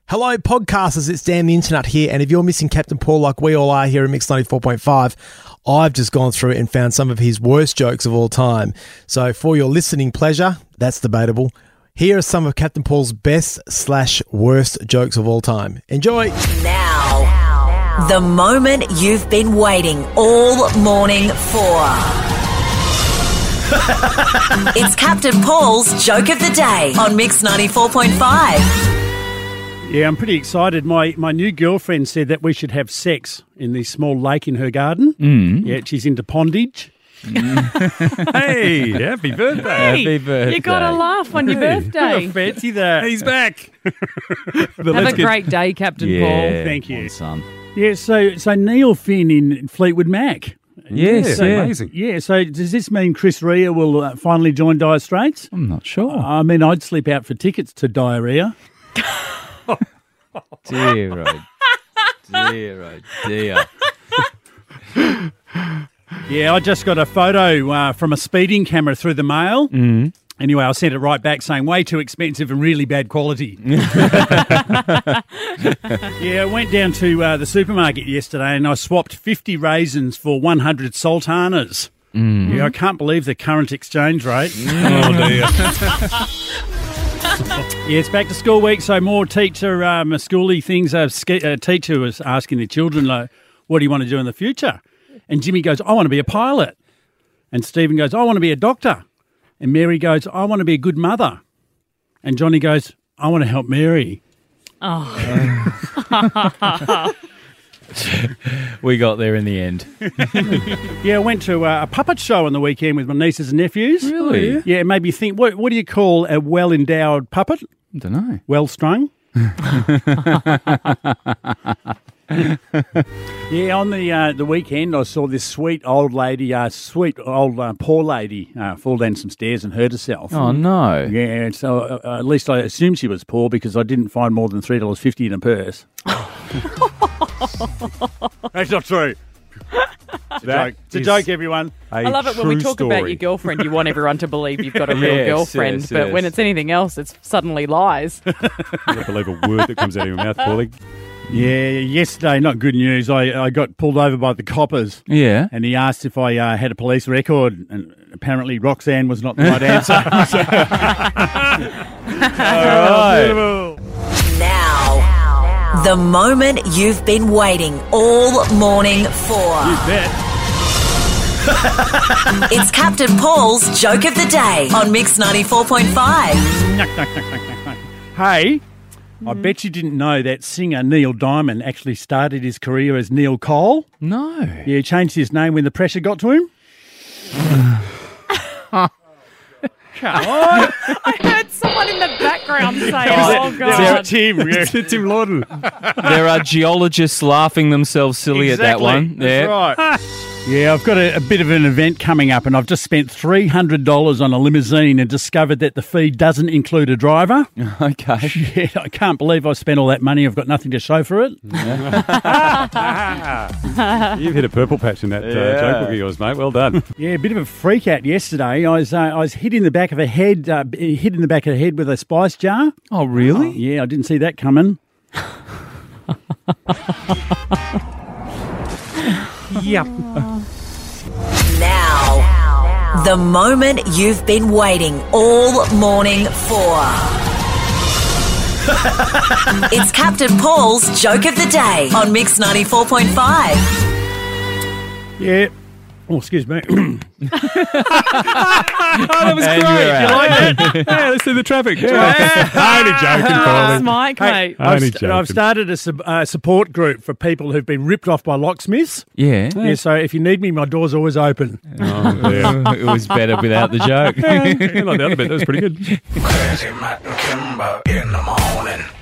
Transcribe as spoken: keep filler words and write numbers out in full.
Hello, podcasters. It's Dan the Internet here. And if you're missing Captain Paul like we all are here at Mix ninety-four point five, I've just gone through and found some of his worst jokes of all time. So for your listening pleasure, that's debatable. Here are some of Captain Paul's best slash worst jokes of all time. Enjoy. Now, the moment you've been waiting all morning for. It's Captain Paul's Joke of the Day on Mix ninety-four point five. Yeah, I'm pretty excited. My my new girlfriend said that we should have sex in the small lake in her garden. Mm. Yeah, she's into pondage. Hey, happy birthday. Happy Hey, birthday. you got to laugh on your birthday. Fancy that. He's back. But Have let's a get- great day, Captain Yeah, Paul. Thank you. on, son. Yeah, so so Neil Finn in Fleetwood Mac. Yes, Yeah, yeah. amazing. Yeah, so does this mean Chris Rea will uh, finally join Dire Straits? I'm not sure. I mean, I'd slip out for tickets to Diarrhea. Dear, oh dear, oh dear. Yeah, I just got a photo uh, from a speeding camera through the mail. Mm. Anyway, I sent it right back saying way too expensive and really bad quality. Yeah, I went down to uh, the supermarket yesterday and I swapped fifty raisins for one hundred sultanas. Mm. Yeah, I can't believe the current exchange rate. Oh, dear. Yeah, it's back to school week, so more teacher um, schooly things. A sk- a teacher was asking the children, like, what do you want to do in the future? And Jimmy goes, I want to be a pilot. And Stephen goes, I want to be a doctor. And Mary goes, I want to be a good mother. And Johnny goes, I want to help Mary. We got there in the end. Yeah, I went to uh, a puppet show on the weekend with my nieces and nephews. Really? Yeah, it made me think, what, what do you call a well-endowed puppet? I don't know. Well-strung? Yeah, on the uh, the weekend, I saw this sweet old lady, uh, sweet old uh, poor lady, uh, fall down some stairs and hurt herself. Oh, no. Yeah, so uh, uh, at least I assume she was poor because I didn't find more than three dollars fifty in her purse. That's not true. It's a joke. It's a is joke, everyone. I love it when we true talk about story. your girlfriend, you want everyone to believe you've got a real Yes, girlfriend, yes, but when yes. it's anything else, it's suddenly lies. You don't believe a word that comes out of your mouth, Paulie. Yeah, yesterday, not good news. I, I got pulled over by the coppers. Yeah. And he asked if I uh, had a police record, and apparently Roxanne was not the right answer. All right. Now, the moment you've been waiting all morning for. Bet. It's Captain Paul's Joke of the Day on Mix ninety-four point five. Hey, I bet you didn't know that singer Neil Diamond actually started his career as Neil Cole. No. Yeah, he changed his name when the pressure got to him. I heard someone in the background say, oh, God. Tim. Yeah. Tim Lawton. There are geologists laughing themselves silly at that Exactly. one. That's Yeah. right. Yeah, I've got a, a bit of an event coming up and I've just spent three hundred dollars on a limousine and discovered that the fee doesn't include a driver. Okay. Yeah, I can't believe I spent all that money. I've got nothing to show for it. You've hit a purple patch in that uh, Yeah. joke book of yours, mate. Well done. Yeah, a bit of a freak out yesterday. I was uh, I was hit in the back of a head, uh, hit in the back of the head with a spice jar. Oh, really? Yeah, I didn't see that coming. Yep. Now, the moment you've been waiting all morning for. It's Captain Paul's Joke of the Day on Mix ninety-four point five. Yeah. Oh, excuse me. Oh, that was And great. you're You out. like that? Hey, let's do the traffic. Only joking, That's Paulie. Mike, Hey, mate. I've, Only st- joking. I've started a sub- uh, support group for people who've been ripped off by locksmiths. Yeah. Yeah, so if you need me, my door's always open. Oh, dear. It was better without the joke. I like the other bit. That was pretty good. Crazy Matt and Kimber in the morning.